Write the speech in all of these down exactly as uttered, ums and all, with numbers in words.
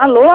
Alô?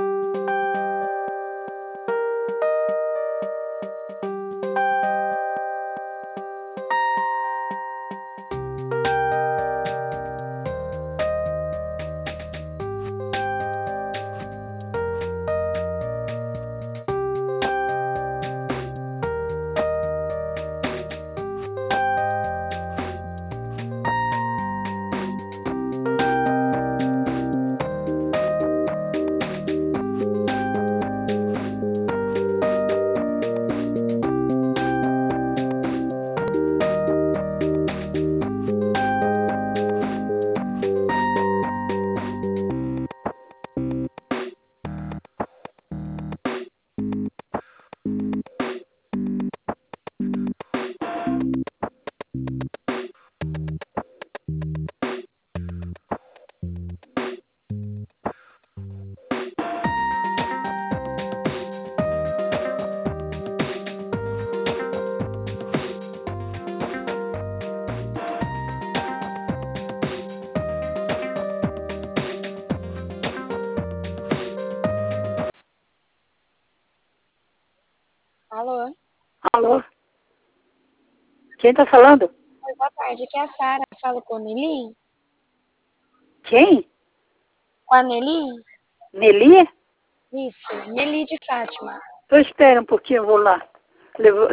Alô? Alô? Quem tá falando? Oi, boa tarde. Aqui é a Sara. Falo com a Nelly? Quem? Com a Nelly? Nelly? Isso, Nelly de Fátima. Só espera um pouquinho, eu vou lá. Levou-